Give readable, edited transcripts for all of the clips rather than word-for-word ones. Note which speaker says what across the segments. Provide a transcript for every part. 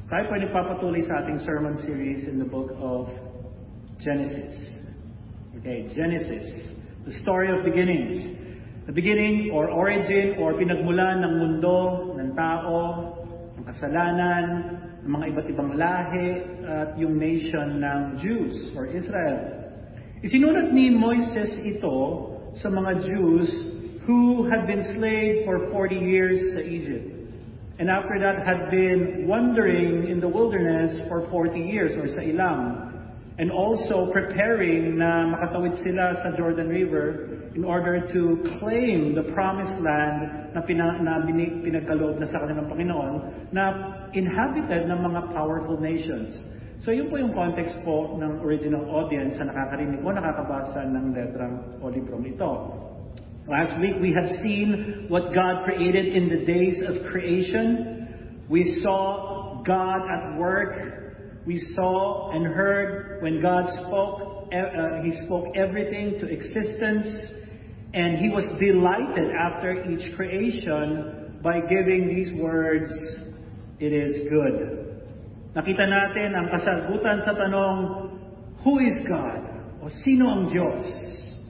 Speaker 1: Tayo po nagpapatuloy sa ating sermon series in the book of Genesis. Okay, Genesis, the story of beginnings. The beginning or origin or pinagmulan ng mundo, ng tao, ng kasalanan, ng mga iba't ibang lahi at yung nation ng Jews or Israel. Isinulat ni Moises ito sa mga Jews who had been slaves for 40 years sa Egypt. And after that had been wandering in the wilderness for 40 years or sa Ilam. And also preparing na makatawid sila sa Jordan River in order to claim the promised land na pinagkaloob na sa kanilang Panginoon na inhabited ng mga powerful nations. So yun po yung context po ng original audience na nakakarinig o nakakabasa ng letrang o librong ito. Last week we have seen what God created in the days of creation. We saw God at work. We saw and heard when God spoke. He spoke everything to existence. And He was delighted after each creation by giving these words, "It is good." Nakita natin ang kasagutan sa tanong, who is God? O sino ang Diyos?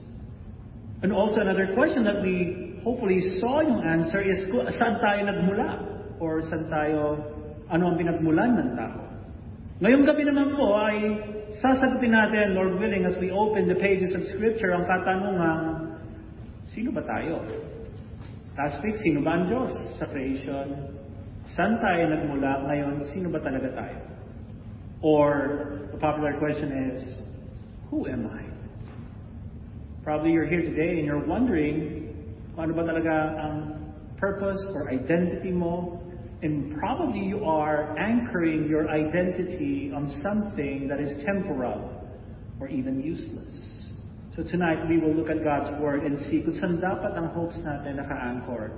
Speaker 1: And also another question that we hopefully saw yung answer is, saan tayo nagmula? Or saan tayo, ano ang pinagmulan ng tao? Ngayong gabi naman po ay sasagutin natin, Lord willing, as we open the pages of Scripture, ang katanungang, sino ba tayo? Last week, sino ba ang Diyos sa creation? Saan tayo nagmula? Ngayon, sino ba talaga tayo? Or, the popular question is, who am I? Probably you're here today and you're wondering, ano ba talaga ang purpose or identity mo? And probably you are anchoring your identity on something that is temporal or even useless. So tonight, we will look at God's Word and see kung saan dapat ang hopes natin naka-anchor.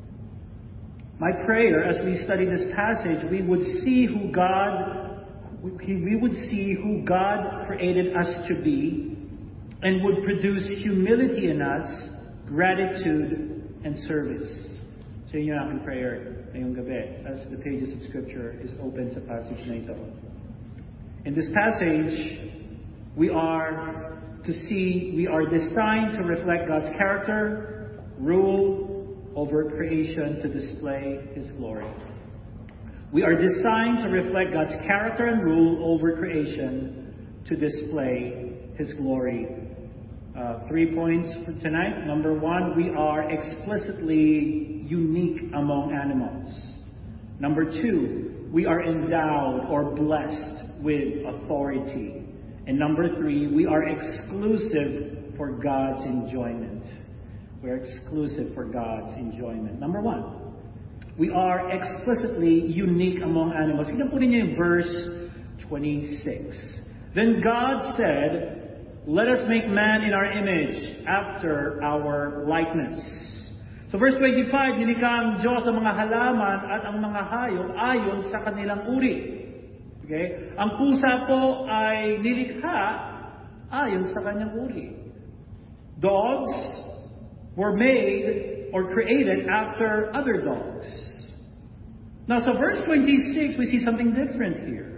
Speaker 1: My prayer as we study this passage, we would see who God created us to be and would produce humility in us, gratitude, and service. So yun yung aking prayer ngayong gabi as the pages of Scripture is open sa passage na ito. In this passage, we are designed to reflect God's character, rule over creation to display His glory. We are designed to reflect God's character and rule over creation to display His glory. 3 points for tonight. Number 1, we are explicitly unique among animals. Number 2, we are endowed or blessed with authority. And number 3, we are exclusive for God's enjoyment. We are exclusive for God's enjoyment. Number 1, we are explicitly unique among animals. Tignan po ninyo yung verse 26. Then God said, "Let us make man in our image, after our likeness." So verse 25, nilikha ang Diyos ang mga halaman at ang mga hayop ayon sa kanilang uri. Okay? Ang pusa po ay nilikha ayon sa kanyang uri. Dogs were made or created after other dogs. Now, so verse 26, we see something different here.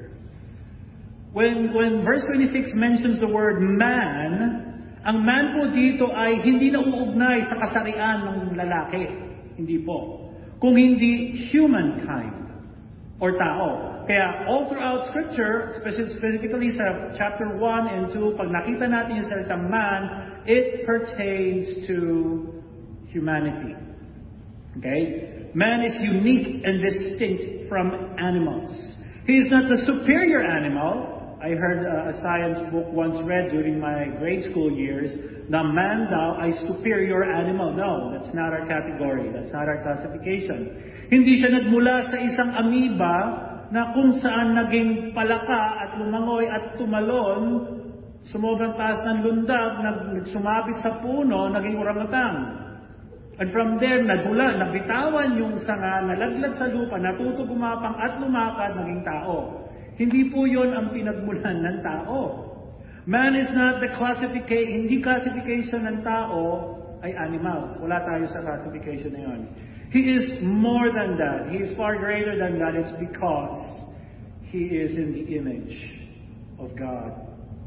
Speaker 1: When verse 26 mentions the word man, ang man po dito ay hindi na uugnay sa kasarian ng lalaki. Hindi po. Kung hindi humankind or tao. Kaya all throughout Scripture, specifically sa chapter 1 and 2, pag nakita natin yung salitang man, it pertains to humanity. Okay? Man is unique and distinct from animals. He is not the superior animal. I heard a science book once read during my grade school years na man daw ay superior animal. No, that's not our category. That's not our classification. Hindi siya nagmula sa isang amoeba na kung saan naging palaka at lumangoy at tumalon, sumobrang taas ng lundag, nagsumabit sa puno, naging orangutan. And from there, nabitawan yung sanga, nalaglag sa lupa, natuto gumapang at lumakad, naging tao. Hindi po yon ang pinagmulan ng tao. Man is not the classification, hindi classification ng tao ay animals. Wala tayo sa classification na yun. He is more than that. He is far greater than that. It's because he is in the image of God.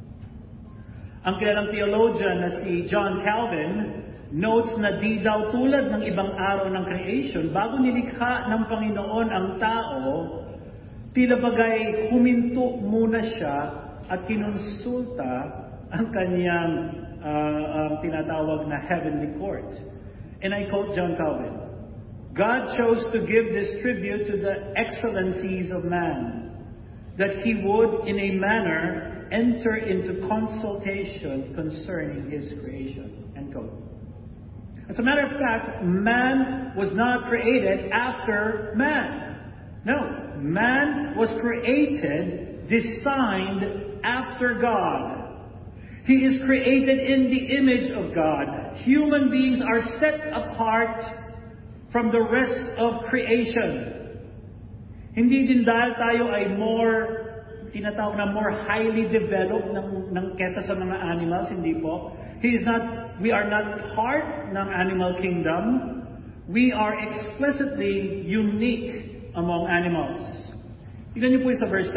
Speaker 1: Ang kilalang theologian na si John Calvin notes na di daw tulad ng ibang araw ng creation, bago nilikha ng Panginoon ang tao, tila bagay huminto muna siya at kinonsulta ang kanyang tinatawag na heavenly court. And I quote John Calvin, God chose to give this tribute to the excellencies of man, that he would, in a manner, enter into consultation concerning his creation. End quote. As a matter of fact, man was not created after man. No, man was created, designed after God. He is created in the image of God. Human beings are set apart from the rest of creation. Hindi din dahil tayo ay tinatawag na more highly developed ng kesa sa mga animals, hindi po. We are not part ng animal kingdom. We are explicitly unique among animals. Tignan niyo po sa verse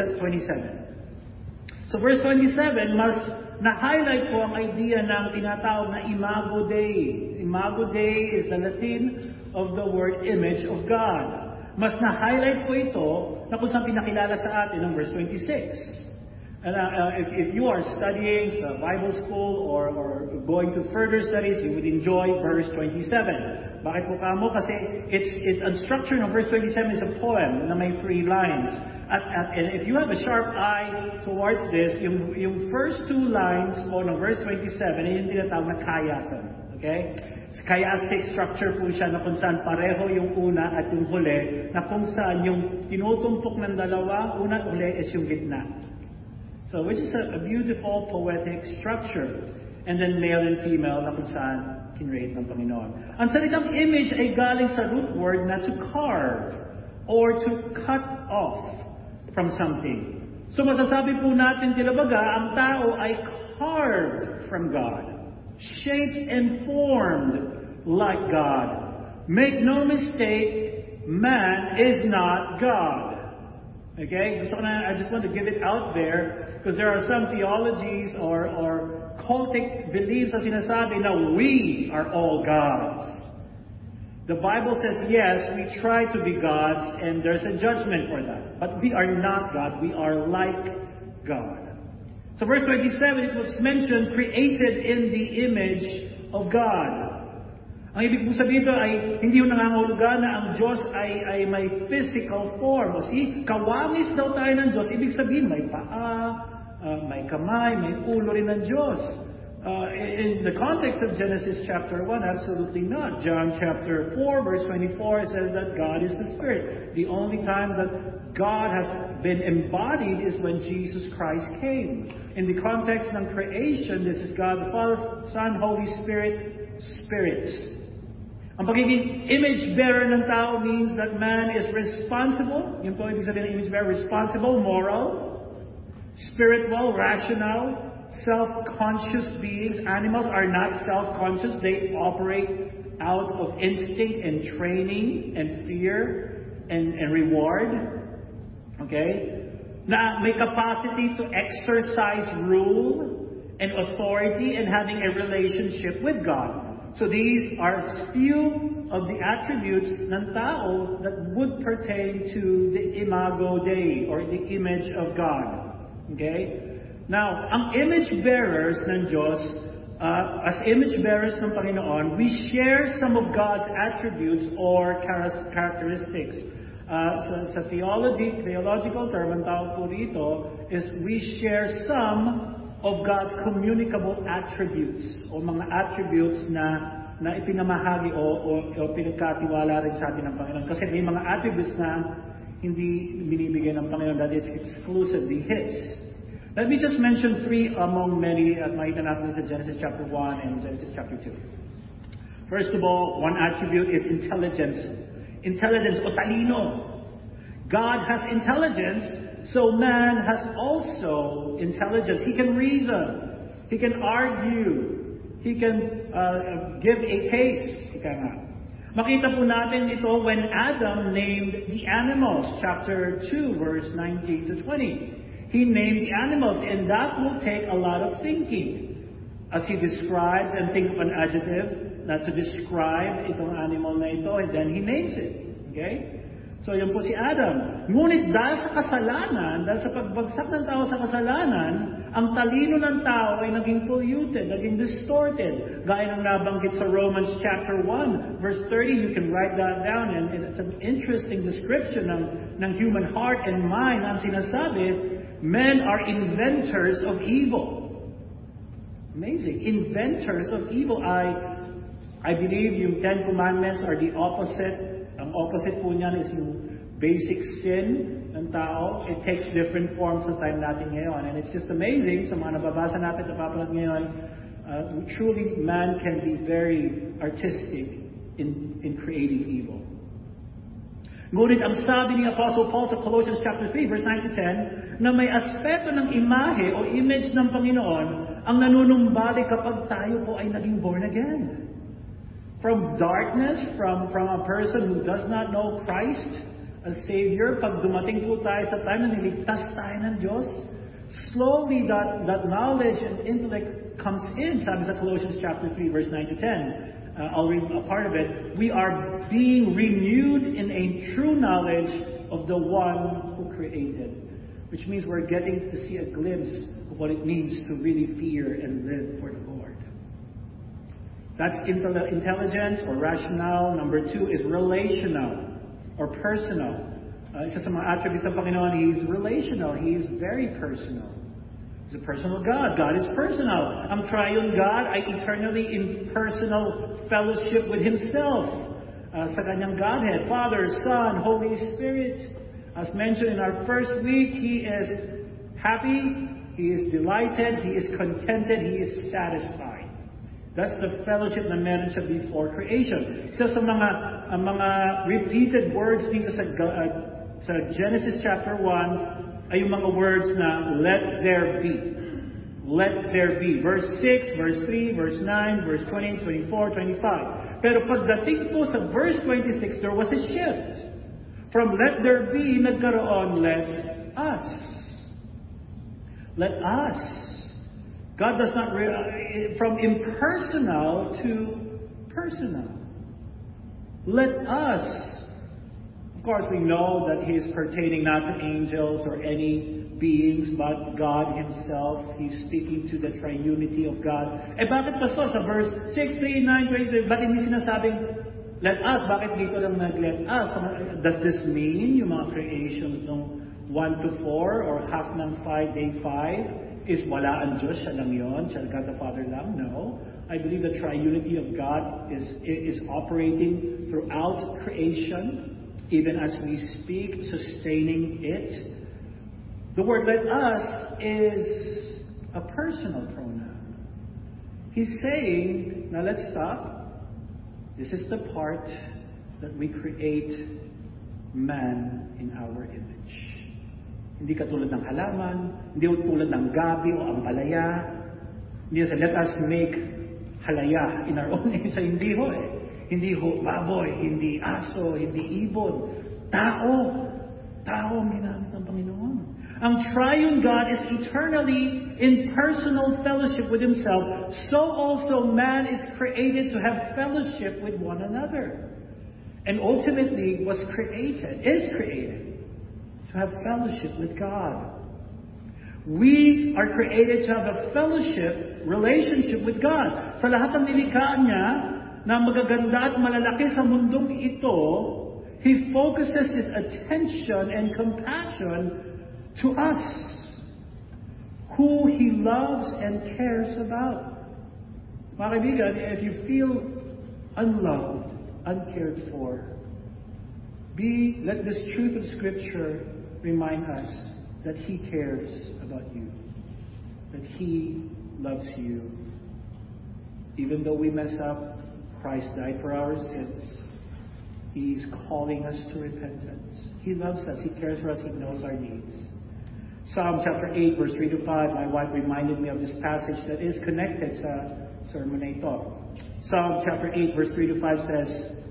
Speaker 1: 27. So verse 27, mas na-highlight po ang idea ng tinatawag na Imago Dei. Imago Dei is the Latin of the word image of God. Mas na-highlight po ito na kung saan pinakilala sa atin ng verse 26. And if you are studying sa Bible school or going to further studies, you would enjoy verse 27. Bakit po kamo? Kasi its structure ng verse 27 is a poem na may 3 lines. And if you have a sharp eye towards this, yung first 2 lines po ng verse 27 ay yung tinatawag na kayasan. Okay? Chiastic structure po siya na kung saan pareho yung una at yung huli, na kung saan yung tinutumpok ng dalawa, una at huli is yung gitna. So, which is a beautiful poetic structure. And then male and female na kung saan kinreate ng Panginoon. Ang salitang image ay galing sa root word na to carve or to cut off from something. So, masasabi po natin talaga, ang tao ay carved from God. Shaped and formed like God. Make no mistake, man is not God. Okay? I just want to give it out there because there are some theologies or cultic beliefs na sinasabi na we are all gods. The Bible says, yes, we try to be gods and there's a judgment for that. But we are not God. We are like God. So verse 27, it was mentioned, created in the image of God. Ang ibig po sabihin ito ay hindi yung nangangahulugan na ang Diyos ay may physical form. O kawangis daw tayo ng Diyos. Ibig sabihin, may paa, may kamay, may ulo rin ng Diyos. In the context of Genesis chapter 1, absolutely not. John chapter 4, verse 24, it says that God is the Spirit. The only time that God has been embodied is when Jesus Christ came. In the context ng creation, this is God the Father, Son, Holy Spirit, Spirit. Ang pagiging image bearer ng tao means that man is responsible. Yun po ibig sabihin ng image bearer, responsible, moral, spiritual, rational, self-conscious beings. Animals are not self-conscious. They operate out of instinct and training and fear and reward. Okay? Na may capacity to exercise rule and authority and having a relationship with God. So these are few of the attributes ng tao that would pertain to the Imago Dei or the image of God. Okay? Now, ang image bearers ng Diyos, as image bearers ng Panginoon, we share some of God's attributes or characteristics. Sa theological term, ang tawag po dito is we share some of God's communicable attributes o mga attributes na ipinamahagi o pinagkatiwala rin sa atin ng Panginoon. Kasi may mga attributes na hindi binibigyan ng Panginoon that is exclusively His. Let me just mention 3 among many at makita natin sa Genesis chapter 1 and Genesis chapter 2. First of all, one attribute is intelligence. Intelligence o talino. God has intelligence, so man has also intelligence. He can reason. He can argue. He can give a case. Makita po natin ito when Adam named the animals, chapter 2, verse 19 to 20. He named the animals, and that will take a lot of thinking. As he describes and think of an adjective to describe itong animal na ito, and then he names it. Okay? So, yun po si Adam. Ngunit dahil sa kasalanan, dahil sa pagbagsak ng tao sa kasalanan, ang talino ng tao ay naging polluted, naging distorted. Gaya ng nabanggit sa Romans chapter 1, verse 30, you can write that down, and it's an interesting description ng human heart and mind. Ang sinasabi, men are inventors of evil. Amazing. Inventors of evil. I believe yung Ten Commandments are the opposite. Ang opposite po niyan is yung basic sin ng tao. It takes different forms sa time natin ngayon. And it's just amazing sa mga nababasa natin at napapanood ngayon. Truly, man can be very artistic in creating evil. Ngunit ang sabi ni Apostle Paul sa Colossians chapter 3, verse 9 to 10, na may aspeto ng imahe o image ng Panginoon ang nanunumbalik kapag tayo po ay naging born again. From darkness, from a person who does not know Christ as Savior, pag dumating po tayo sa time na niligtas tayo ng Diyos, slowly that knowledge and intellect comes in. Sabi sa Colossians chapter 3, verse 9 to 10. I'll read a part of it. We are being renewed in a true knowledge of the one who created. Which means we're getting to see a glimpse of what it means to really fear and live for the Lord. That's intelligence or rational. Number 2 is relational or personal. Isa sa mga attributes ng Panginoon, He's relational. He's very personal. He's a personal God. God is personal. Ang triune God ay eternally in personal fellowship with Himself. Sa Kanyang Godhead, Father, Son, Holy Spirit. As mentioned in our first week, He is happy, He is delighted, He is contented, He is satisfied. That's the fellowship na meron siya before creation. So sa mga repeated words dito sa Genesis chapter 1 ay yung mga words na let there be. Let there be. Verse 6, verse 3, verse 9, verse 20, 24, 25. Pero pagdating po sa verse 26, there was a shift. From let there be, nagkaroon let us. Let us. God does not, from impersonal to personal. Let us. Of course, we know that He is pertaining not to angels or any beings, but God Himself. He's speaking to the triunity of God. Bakit pastor sa verse 6, 3, 9, 23, bakit hindi sinasabing let us? Bakit dito lang nag-let us? Does this mean yung mga creations ng 1 to 4 or half ng 5, day 5? Is wala ang Diyos, siya lang yun, siya God the Father lang? No. I believe the triunity of God is operating throughout creation, even as we speak, sustaining it. The word let us is a personal pronoun. He's saying, now let's stop. This is the part that we create man in our image. Hindi katulad ng halaman, hindi tulad ng gabi o ampalaya. Hindi sa let us make halaya in our own image. Hindi ho eh. Hindi ho baboy, hindi aso, hindi ibon. Tao. Tao ang ginamit ng Panginoon. Ang triune God is eternally in personal fellowship with Himself. So also man is created to have fellowship with one another. And ultimately is created to have fellowship with God. We are created to have a relationship with God. Sa lahat ng nilikha niya na magaganda at malalaki sa mundong ito, He focuses His attention and compassion to us, who He loves and cares about. Mga kaibigan, if you feel unloved, uncared for, let this truth of Scripture remind us that He cares about you, that He loves you. Even though we mess up, Christ died for our sins. He's calling us to repentance. He loves us. He cares for us. He knows our needs. Psalm chapter 8, verse 3 to 5, my wife reminded me of this passage that is connected sa sermon na ito. Psalm chapter 8, verse 3 to 5 says,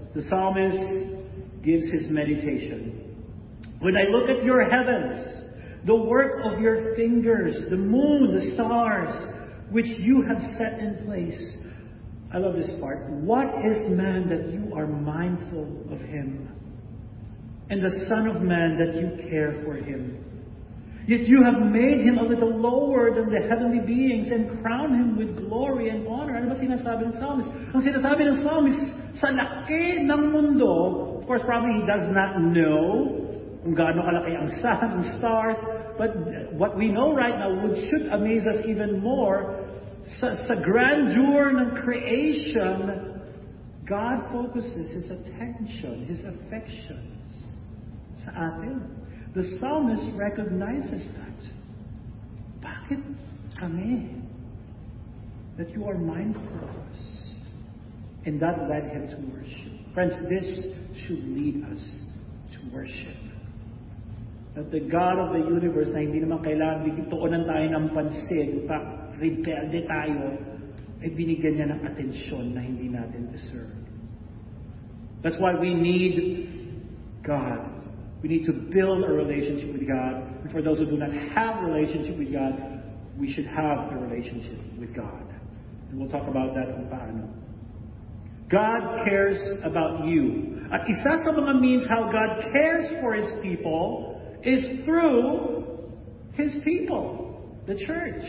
Speaker 1: The psalmist gives his meditation. When I look at your heavens, the work of your fingers, the moon, the stars, which you have set in place. I love this part. What is man that you are mindful of him? And the Son of Man that you care for him? Yet you have made him a little lower than the heavenly beings and crowned him with glory and honor. Ano ba sinasabi ng psalmist? Ang sinasabi ng psalmist, sa laki ng mundo, of course, probably he does not know kung gaano kalaki ang sun, ang stars, but what we know right now should amaze us even more. Sa grandeur ng creation, God focuses His attention, His affections sa atin. The psalmist recognizes that. Bakit kami? That you are mindful of us. And that led him to worship. Friends, this should lead us to worship. That the God of the universe na hindi naman kailangan bigituunan tayo ng pansin, rebelde tayo, ay binigyan niya ng atensyon na hindi natin deserve. That's why we need God. We need to build a relationship with God. And for those who do not have a relationship with God, we should have a relationship with God. And we'll talk about that kung paano. God cares about you. At isa sa mga means how God cares for His people is through His people, the church.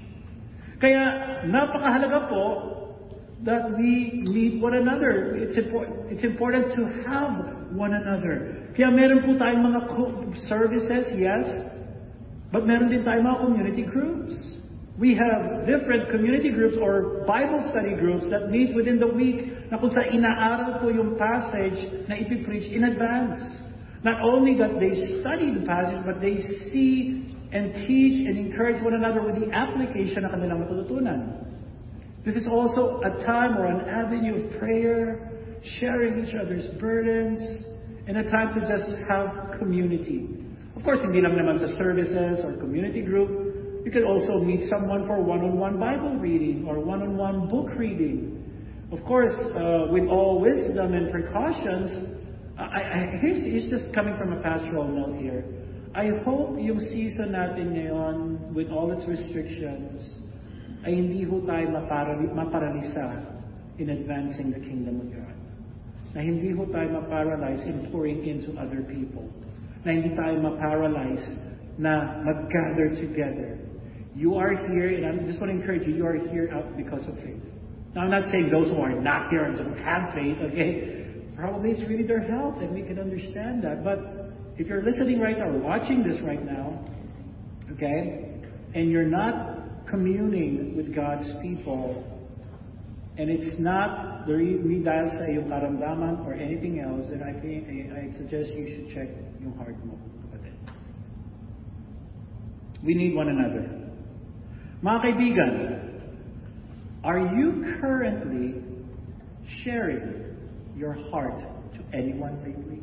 Speaker 1: Kaya napakahalaga po that we need one another. It's important to have one another. Kaya meron po tayong mga services, yes, but meron din tayong mga community groups. We have different community groups or Bible study groups that meet within the week na kung saan inaaral po yung passage na ipipreach in advance. Not only that they study the passage, but they see and teach and encourage one another with the application na kanilang matututunan. This is also a time or an avenue of prayer, sharing each other's burdens, and a time to just have community. Of course, hindi lang naman sa services or community group. You can also meet someone for one-on-one Bible reading or one-on-one book reading. Of course, with all wisdom and precautions, here's just coming from a pastoral note here. I hope yung season natin ngayon, with all its restrictions, ay hindi ho tayo maparalisa in advancing the kingdom of God. Na hindi ho tayo maparalyze in pouring into other people. Na hindi tayo maparalyze na mag-gather together. You are here, and I just want to encourage you, you are here out because of faith. Now, I'm not saying those who are not here and don't have faith, okay? Probably it's really their health, and we can understand that. But if you're listening right now, or watching this right now, okay, and you're not communing with God's people, and it's not dahil sa iyong karamdaman or anything else, then I suggest you should check yung heart mo. We need one another. Mga kaibigan, are you currently sharing your heart to anyone lately?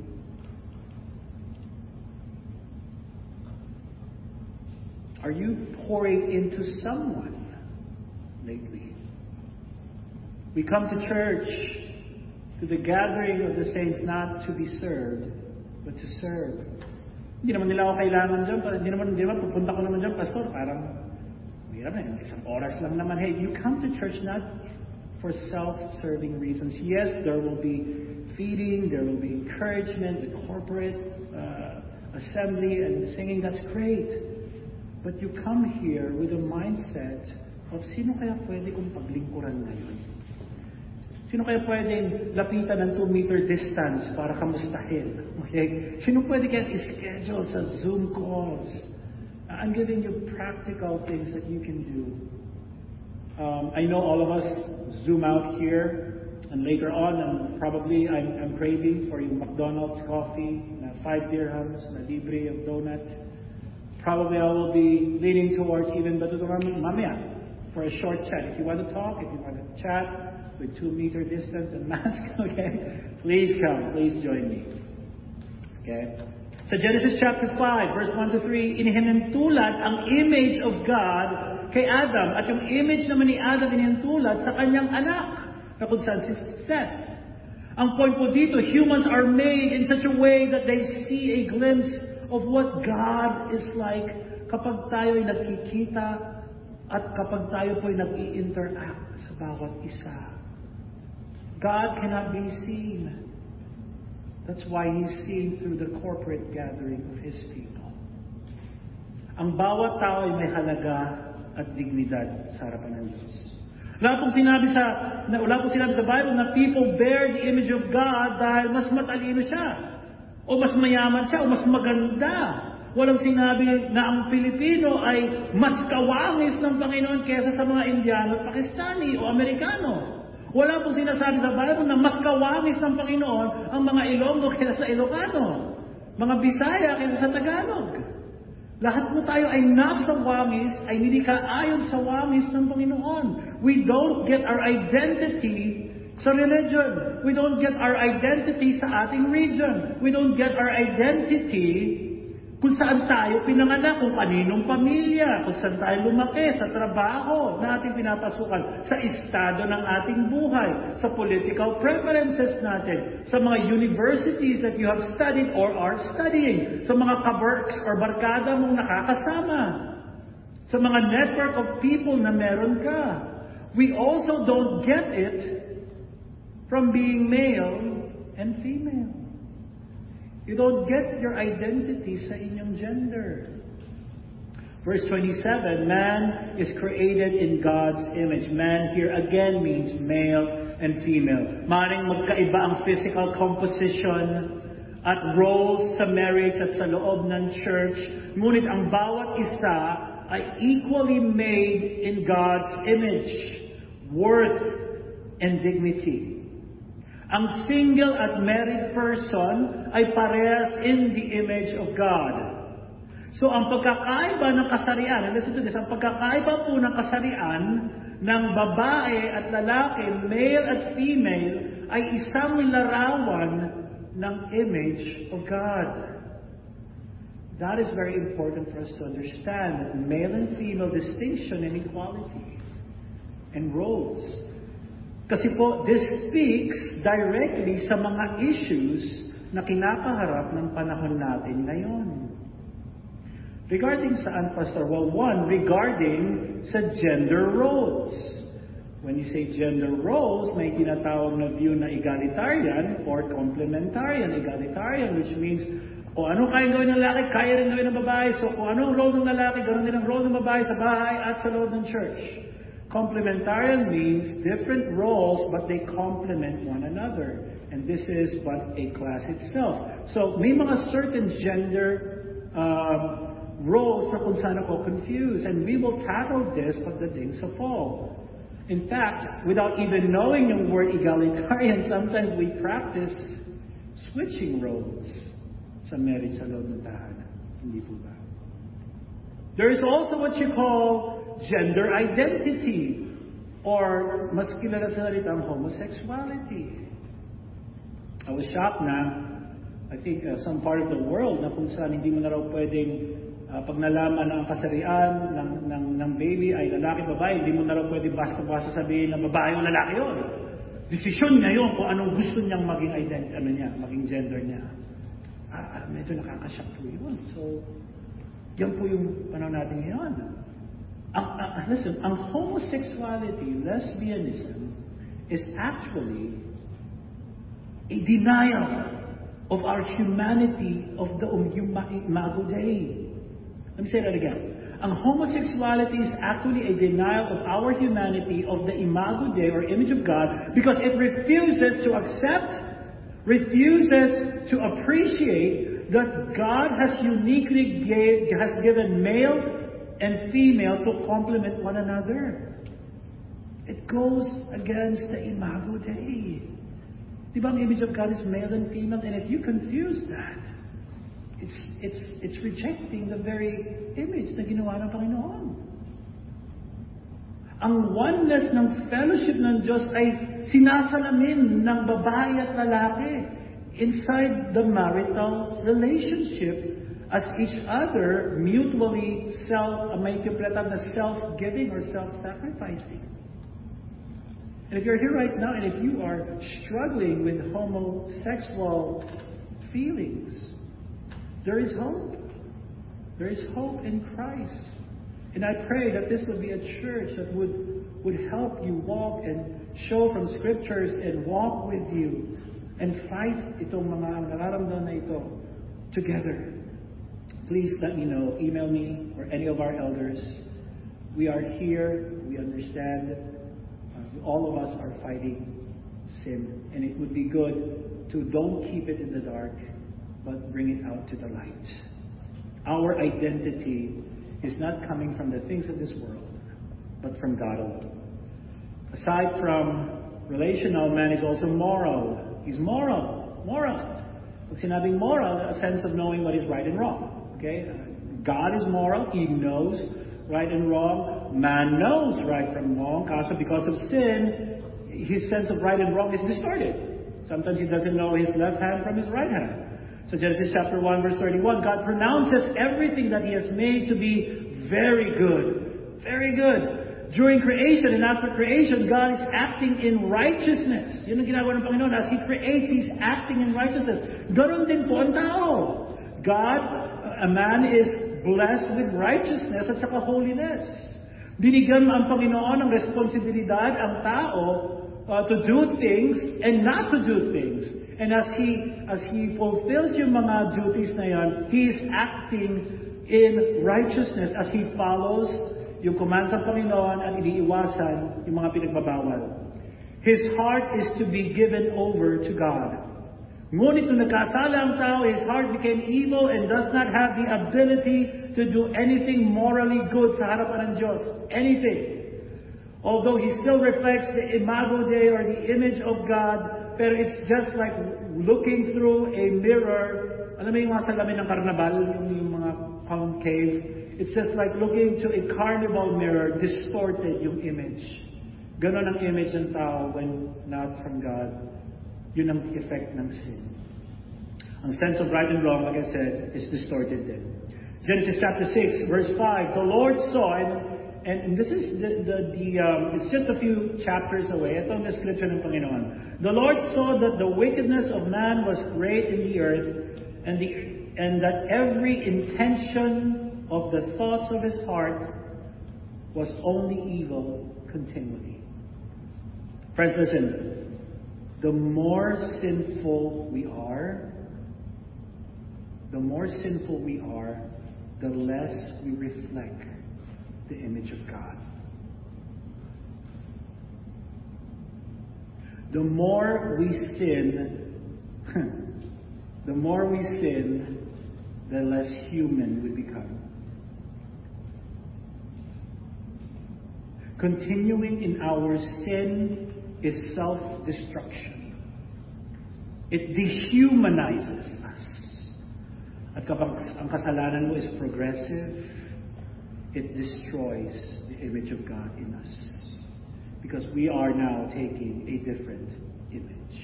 Speaker 1: Are you pouring into someone lately? We come to church, to the gathering of the saints, not to be served, but to serve. Hindi naman nila ako kailangan dyan. Hindi naman pupunta ko naman dyan, Pastor. Parang, isang oras lang naman. Hey, you come to church not for self-serving reasons. Yes, there will be feeding, there will be encouragement, the corporate assembly and singing. That's great. But you come here with a mindset of, sino kaya pwede kong paglingkuran ngayon? Sino kaya pwedeng lapitan ng 2-meter distance para kamustahin? Okay? Sino pwede kaya i-schedule sa Zoom calls? I'm giving you practical things that you can do. I know all of us Zoom out here, and later on, probably I'm craving for yung McDonald's coffee, na 5 dirhams, na libre of donut. Probably I will be leaning towards even better mamaya for a short chat. If you want to talk, if you want to chat with 2-meter distance and mask, okay, please come, please join me. Okay? So Genesis chapter 5, verse 1 to 3, inihinantulad ang image of God kay Adam. At yung image naman ni Adam inihinantulad sa kanyang anak, na kung saan si Seth. Ang point po dito, humans are made in such a way that they see a glimpse of what God is like kapag tayo ay nagkikita at kapag tayo po ay nag-i-interact sa bawat isa. God cannot be seen. That's why He's seen through the corporate gathering of His people. Ang bawat tao ay may halaga at dignidad sa harapan ng Diyos. Wala pong sinabi sa Bible na people bear the image of God dahil mas matalino siya, o mas mayaman siya, o mas maganda. Walang sinabi na ang Pilipino ay mas kawangis ng Panginoon kaysa sa mga Indiano, Pakistani o Amerikano. Wala pong sinasabi sa Bible na mas kawangis ng Panginoon ang mga Ilonggo kaysa sa Ilocano, mga Bisaya kaysa sa Tagalog. Lahat po tayo ay nasa wangis, ay nilikha ayon sa wangis ng Panginoon. We don't get our identity sa religion. We don't get our identity sa ating region. We don't get our identity kung saan tayo pinanganak, kung kaninong pamilya, kung saan tayo lumaki, sa trabaho na ating pinapasukan, sa estado ng ating buhay, sa political preferences natin, sa mga universities that you have studied or are studying, sa mga kabarks or barkada mong nakakasama, sa mga network of people na meron ka. We also don't get it from being male and female. You don't get your identity sa inyong gender. Verse 27, man is created in God's image. Man here again means male and female. Maring magkaiba ang physical composition at roles sa marriage at sa loob ng church. Ngunit ang bawat isa ay equally made in God's image, worth, and dignity. Ang single at married person ay parehas in the image of God. So ang pagkakaiba ng kasarian, listen to this, ang pagkakaiba po ng kasarian ng babae at lalaki, male at female, ay isang larawan ng image of God. That is very important for us to understand, that male and female distinction and equality and roles. Kasi po, this speaks directly sa mga issues na kinakaharap ng panahon natin ngayon. Regarding saan, Pastor? Well, one, regarding sa gender roles. When you say gender roles, may tinatawag na view na egalitarian or complementarian. Egalitarian, which means, kung ano kaya gawin ng lalaki, kaya rin gawin ng babae. So kung anong role ng lalaki, ganoon din ang role ng babae sa bahay at sa loob ng church. Complementarian means different roles, but they complement one another. And this is but a class itself. So, may mga certain gender roles na kung saan ako confused. And we will tackle this pagdating sa fall. In fact, without even knowing yung word egalitarian, sometimes we practice switching roles sa marriage sa loob ng tahanan. Hindi po ba? There is also what you call gender identity, or mas kilala sa salitang homosexuality. I was shocked na, I think some part of the world na kung saan hindi mo na raw pwedeng pag nalaman na ang kasarian ng baby ay lalaki-babae, hindi mo na raw pwedeng basta-basta sabihin na babae o lalaki yun. Desisyon niya yun kung anong gusto niyang maging maging gender niya. Medyo nakakashock po yun. So, yan po yung panahon natin ngayon. Listen, ang homosexuality, lesbianism, is actually a denial of our humanity of the Imago Dei. Let me say that again. Ang homosexuality is actually a denial of our humanity of the Imago Dei, or image of God, because it refuses to accept, refuses to appreciate that God has uniquely given male and female to complement one another. It goes against the Imago Dei. Di ba ang image of God is male and female? And if you confuse that, it's rejecting the very image na ginawa ng Panginoon. Ang oneness ng fellowship ng Diyos ay sinasalamin ng babae at lalaki inside the marital relationship, as each other mutually may interpret na self-giving or self-sacrificing. And if you're here right now and if you are struggling with homosexual feelings, there is hope. There is hope in Christ. And I pray that this would be a church that would help you walk and show from scriptures and walk with you and fight itong mga nararamdaman na ito together. Please let me know. Email me or any of our elders. We are here. We understand. All of us are fighting sin. And it would be good to don't keep it in the dark, but bring it out to the light. Our identity is not coming from the things of this world, but from God alone. Aside from relational, man is also moral. He's moral. Pag sinabing moral, a sense of knowing what is right and wrong. Okay? God is moral. He knows right and wrong. Man knows right from wrong. Also, because of sin, his sense of right and wrong is distorted. Sometimes he doesn't know his left hand from his right hand. So Genesis chapter 1 verse 31, God pronounces everything that He has made to be very good. Very good. During creation and after creation, God is acting in righteousness. Yun ang ginagawa ng Panginoon. As He creates, He's acting in righteousness. Ganon din po ang tao. God, a man is blessed with righteousness at saka holiness. Binigyan ang Panginoon ng responsibilidad ang tao to do things and not to do things. And as he fulfills yung mga duties na yan, he is acting in righteousness as he follows yung commands ng Panginoon at iniiwasan yung mga pinagbabawal. His heart is to be given over to God. Ngunit nung nagkasala ang tao, his heart became evil and does not have the ability to do anything morally good sa harapan ng Diyos. Anything. Although he still reflects the imago Dei or the image of God, pero it's just like looking through a mirror. Alam mo yung mga salamin ng karnabal, yung mga concave? It's just like looking to a carnival mirror, distorted yung image. Ganon ang image ng tao when not from God. Yun ang effect ng sin. Ang sense of right and wrong, like I said, is distorted then. Genesis chapter 6, verse 5, the Lord saw, and this is it's just a few chapters away. Ito ang description ng Panginoon. The Lord saw that the wickedness of man was great in the earth, and that every intention of the thoughts of his heart was only evil continually. Friends, listen. The more sinful we are, the less we reflect the image of God. The more we sin, the less human we become. Continuing in our sin is self-destruction. It dehumanizes us. At kapag ang kasalanan mo is progressive, it destroys the image of God in us. Because we are now taking a different image.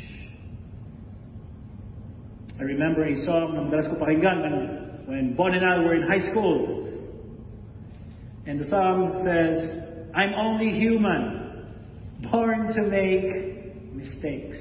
Speaker 1: I remember a song na madalas ko pakinggan when Bon and I were in high school. And the song says, I'm only human, born to make mistakes.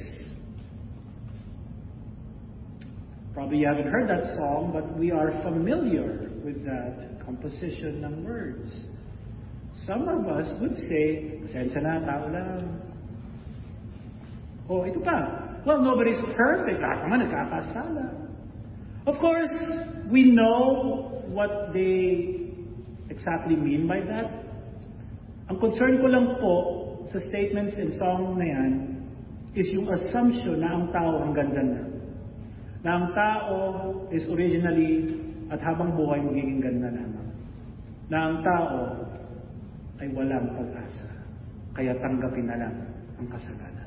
Speaker 1: Probably you haven't heard that song, but we are familiar with that composition ng words. Some of us would say, pasensya na, tao lang. Oh, ito pa. Well, nobody's perfect. Lahat naman nagkakasala. Of course, we know what they exactly mean by that. Ang concern ko lang po sa statements and song na yan is yung assumption na ang tao hanggang dyan na. Na ang tao is originally at habang buhay magiging ganda lamang. Na ang tao ay walang pag-asa. Kaya tanggapin na lang ang kasalanan.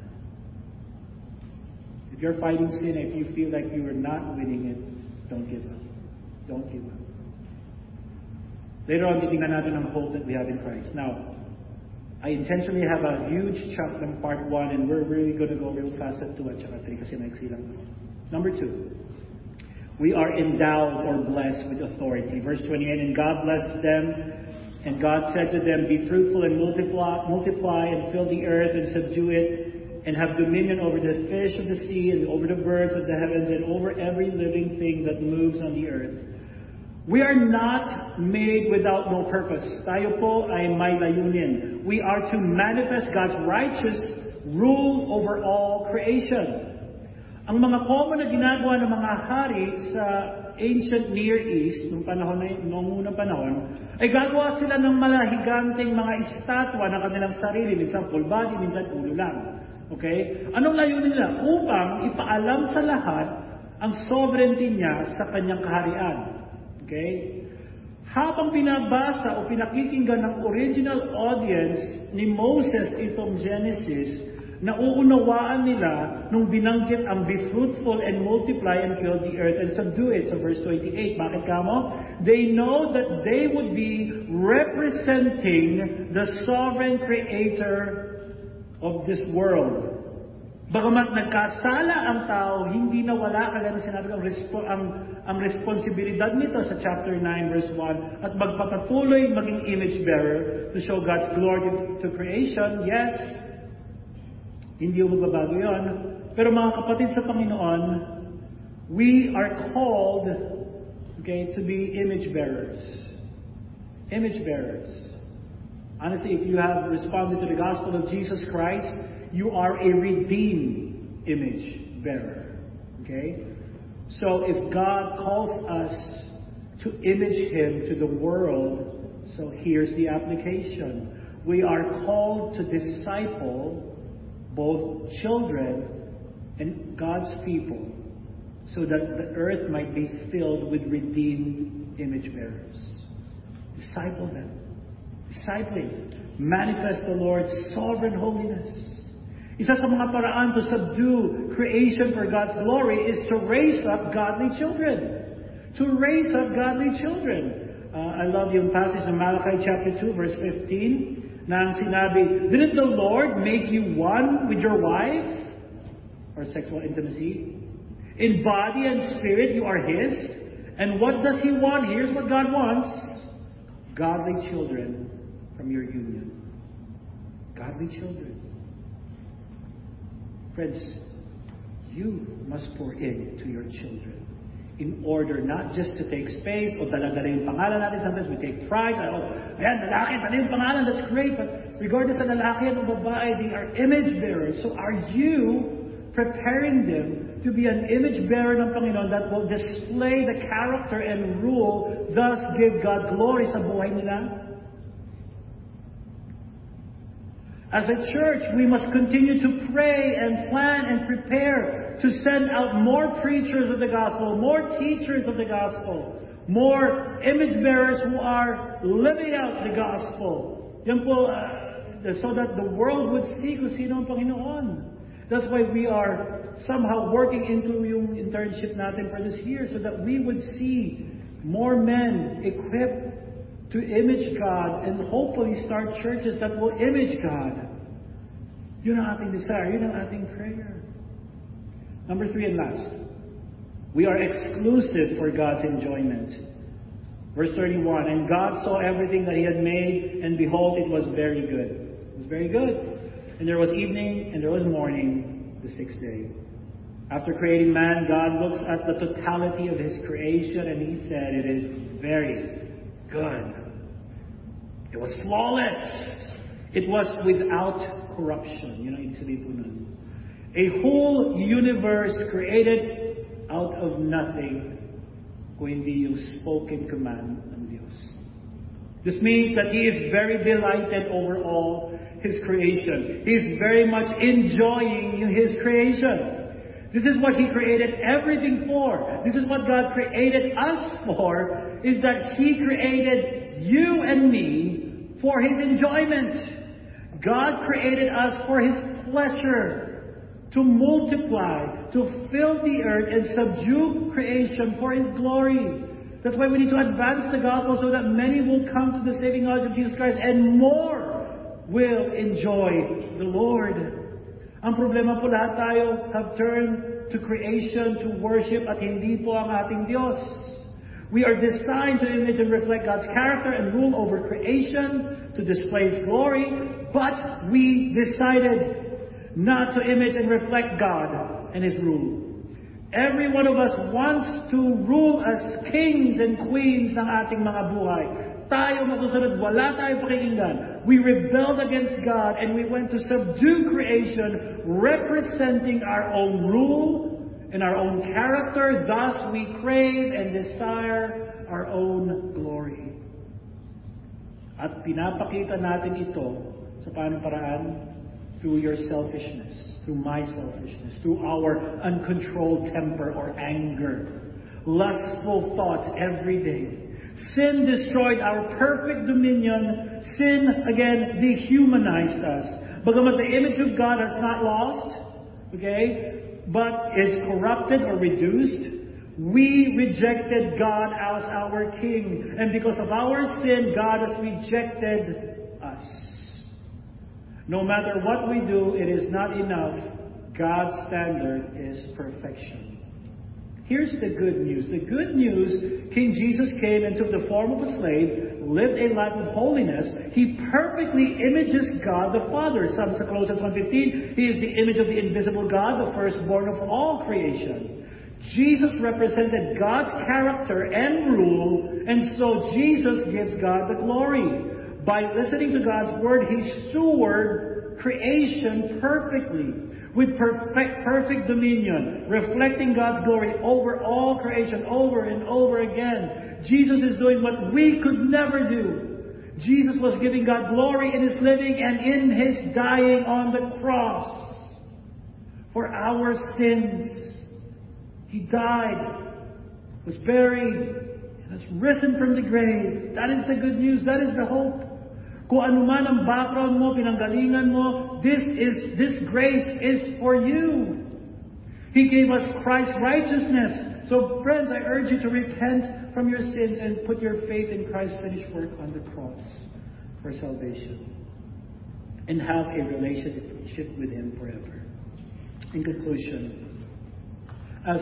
Speaker 1: If you're fighting sin, if you feel like you are not winning it, don't give up. Don't give up. Later on, titingnan natin ang hope that we have in Christ. Now, I intentionally have a huge chunk ng part 1 and we're really going to go real fast at 2 at saka 3 kasi maiksi lang. Number 2, we are endowed or blessed with authority. Verse 28, and God blessed them And God said to them, "Be fruitful and multiply and fill the earth and subdue it, and have dominion over the fish of the sea and over the birds of the heavens and over every living thing that moves on the earth." We are not made without no purpose. Tayo po ay may layunin. We are to manifest God's righteous rule over all creation. Ang mga common na ginagawa ng mga hari sa ancient Near East, noong unang panahon, ay gagawa sila ng malahiganteng mga estatwa ng kanilang sarili, minsan full body, minsan ulo lang. Okay? Anong layunin nila? Upang ipaalam sa lahat ang sovereignty niya sa kanyang kaharian. Okay? Habang binabasa o pinakikinggan ng original audience ni Moses itong Genesis, nauunawaan nila nung binanggit ang be fruitful and multiply and fill the earth and subdue it. So verse 28, bakit kamo? They know that they would be representing the sovereign creator of this world. Bagamat nagkasala ang tao, hindi nawala kagaya ng sinabi ko ang responsibilidad nito sa chapter 9 verse 1 at magpapatuloy maging image bearer to show God's glory to creation. Yes, hindi yung magbabago yun. Pero mga kapatid sa Panginoon, we are called, okay, to be image bearers. Image bearers. Honestly, if you have responded to the gospel of Jesus Christ, you are a redeemed image bearer. Okay? So if God calls us to image Him to the world, so here's the application. We are called to disciple both children and God's people so that the earth might be filled with redeemed image bearers. Disciple them. Discipling. Manifest the Lord's sovereign holiness. Isa sa mga paraan to subdue creation for God's glory is to raise up godly children. To raise up godly children. I love yung passage in Malachi chapter 2 verse 15. Na ang sinabi, didn't the Lord make you one with your wife? Or sexual intimacy? In body and spirit, you are His. And what does He want? Here's what God wants. Godly children from your union. Godly children. Friends, you must pour into your children. In order not just to take space o dala-dala yung pangalan natin. Sometimes we take pride. Ayan, lalaki, dala yung pangalan. That's great. But regardless sa lalaki at babae, they are image bearers. So are you preparing them to be an image bearer ng Panginoon that will display the character and rule, thus give God glory sa buhay nila? As a church, we must continue to pray and plan and prepare to send out more preachers of the gospel, more teachers of the gospel, more image bearers who are living out the gospel. Yan po, so that the world would see kung sino ang Panginoon. That's why we are somehow working into yung internship natin for this year so that we would see more men equipped to image God and hopefully start churches that will image God. Yun ang ating desire. Yun ang ating prayer. Number 3 and last. We are exclusive for God's enjoyment. Verse 31, and God saw everything that He had made, and behold, it was very good. It was very good. And there was evening, and there was morning, the 6th day. After creating man, God looks at the totality of His creation, and He said, it is very good. It was flawless. It was without corruption. You know, ibig sabihin po nun. A whole universe created out of nothing, kung hindi yung spoken command ng Diyos. This means that He is very delighted over all His creation. He is very much enjoying His creation. This is what He created everything for. This is what God created us for, is that He created you and me for His enjoyment. God created us for His pleasure, to multiply, to fill the earth and subdue creation for His glory. That's why we need to advance the gospel so that many will come to the saving knowledge of Jesus Christ and more will enjoy the Lord. Ang problema po, lahat tayo have turned to creation, to worship, at hindi po ang ating Diyos. We are designed to image and reflect God's character and rule over creation, to display His glory, but we decided not to image and reflect God and His rule. Every one of us wants to rule as kings and queens ng ating mga buhay. Tayo masusunod, wala tayo pakikinggan. We rebelled against God and we went to subdue creation, representing our own rule and our own character. Thus, we crave and desire our own glory. At pinapakita natin ito sa paanong paraan? Through your selfishness, through my selfishness, through our uncontrolled temper or anger, lustful thoughts every day. Sin destroyed our perfect dominion. Sin, again, dehumanized us. Bagamat the image of God has not lost, okay, but is corrupted or reduced, we rejected God as our King. And because of our sin, God has rejected us. No matter what we do, it is not enough. God's standard is perfection. Here's the good news. The good news, King Jesus came and took the form of a slave, lived a life of holiness. He perfectly images God the Father. Sabi sa Colossians 1:15, He is the image of the invisible God, the firstborn of all creation. Jesus represented God's character and rule, and so Jesus gives God the glory. By listening to God's word, He stewarded creation perfectly, with perfect dominion, reflecting God's glory over all creation, over and over again. Jesus is doing what we could never do. Jesus was giving God glory in His living and in His dying on the cross for our sins. He died, was buried, and has risen from the grave. That is the good news. That is the hope. Kung ano man ang background mo, pinanggalingan mo, this grace is for you. He gave us Christ's righteousness. So friends, I urge you to repent from your sins and put your faith in Christ's finished work on the cross for salvation. And have a relationship with Him forever. In conclusion, as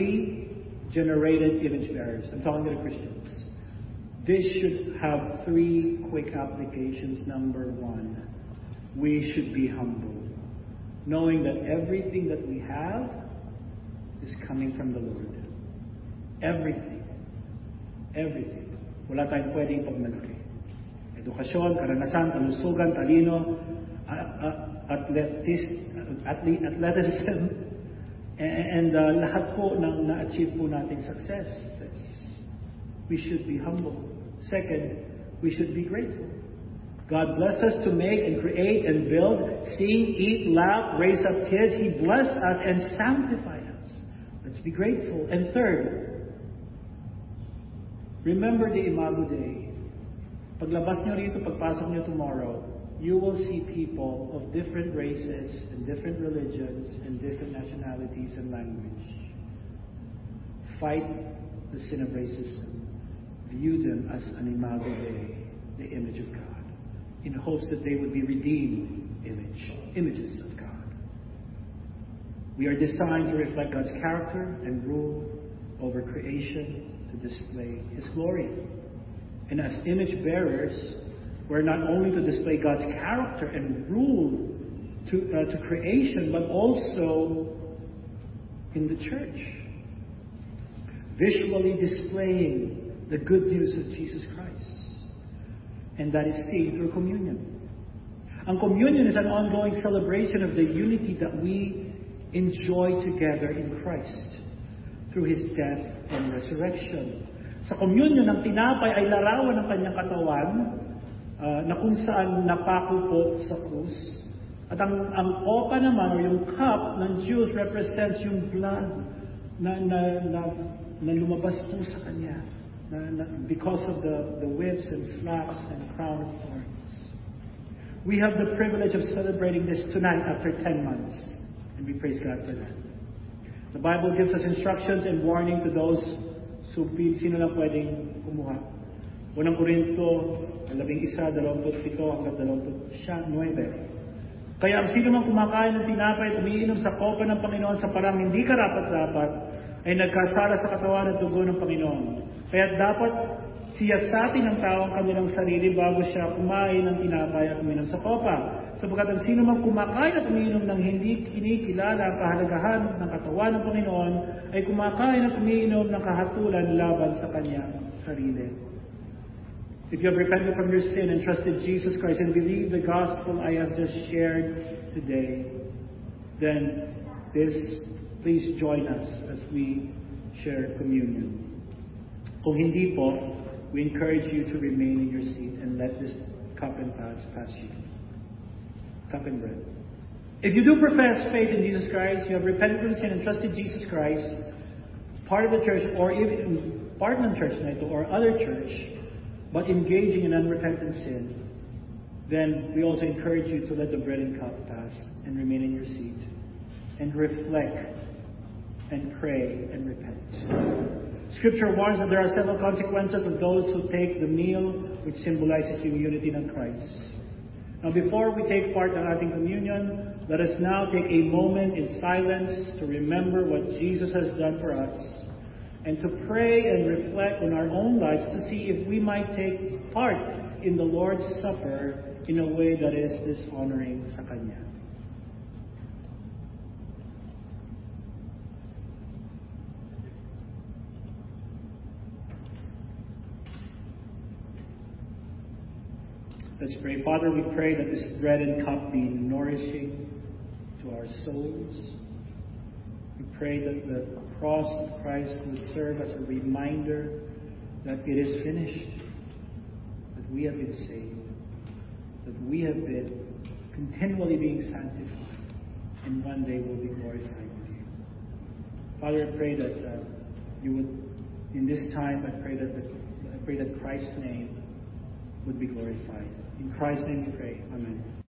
Speaker 1: regenerated image bearers, I'm talking to the Christians, this should have 3 quick applications. Number 1, we should be humble, knowing that everything that we have is coming from the Lord. Everything. Everything. Wala tayong pwedeng pagmalaki. Edukasyon, karanasan, kalusugan, talino, athleticism, and lahat po ng na-achieve po nating success. We should be humble. Second, we should be grateful. God blessed us to make and create and build, sing, eat, laugh, raise up kids. He blessed us and sanctified us. Let's be grateful. And third, remember the Imago Day. Paglabas nyo rito, pagpasok nyo tomorrow, you will see people of different races and different religions and different nationalities and language. Fight the sin of racism. View them as an Imago Dei, the image of God, in hopes that they would be redeemed images of God. We are designed to reflect God's character and rule over creation, to display His glory. And as image bearers, we're not only to display God's character and rule to creation, but also in the church, visually displaying the good news of Jesus Christ. And that is seen through communion. And communion is an ongoing celebration of the unity that we enjoy together in Christ through His death and resurrection. Sa communion, ang tinapay ay larawan ng Kanyang katawan na kung saan napako po sa krus. At ang copa naman, o yung cup ng Jews, represents yung blood na lumabas po sa Kanya. Because of the whips and slaps and crown of thorns. We have the privilege of celebrating this tonight after 10 months. And we praise God for that. The Bible gives us instructions and warning to those sino na pwedeng kumuha. Unang Korinto, 11:27 hanggang 29. Kaya ang sino mang kumakain ng tinapay at umiinom sa kopa ng Panginoon sa parang hindi karapat-dapat ay nagkasala sa katawan at dugo ng Panginoon. Kaya dapat siyasatin ng tao ang kanilang sarili bago siya kumain ng tinapay at uminom sa kopa. Sapagkat ang sino mang kumakain at umiinom ng hindi kinikilala ang kahalagahan ng katawan ng Panginoon ay kumakain at umiinom ng kahatulan laban sa kanyang sarili. If you have repented from your sin and trusted Jesus Christ and believe the gospel I have just shared today, then please join us as we share communion. Kung hindi po, we encourage you to remain in your seat and let this cup and pass you. Cup and bread. If you do profess faith in Jesus Christ, you have repented from sin and trusted Jesus Christ, part of the church or even part ng church na ito or other church, but engaging in unrepentant sin, then we also encourage you to let the bread and cup pass and remain in your seat and reflect and pray and repent. Scripture warns that there are several consequences of those who take the meal, which symbolizes yung unity ng Christ. Now, before we take part in ating communion, let us now take a moment in silence to remember what Jesus has done for us and to pray and reflect on our own lives to see if we might take part in the Lord's Supper in a way that is dishonoring sa Kanya. Let's pray. Father, we pray that this bread and cup be nourishing to our souls. We pray that the cross of Christ would serve as a reminder that it is finished, that we have been saved, that we have been continually being sanctified, and one day will be glorified with you. Father, I pray that you would, in this time, I pray that Christ's name would be glorified. In Christ's name we pray. Amen.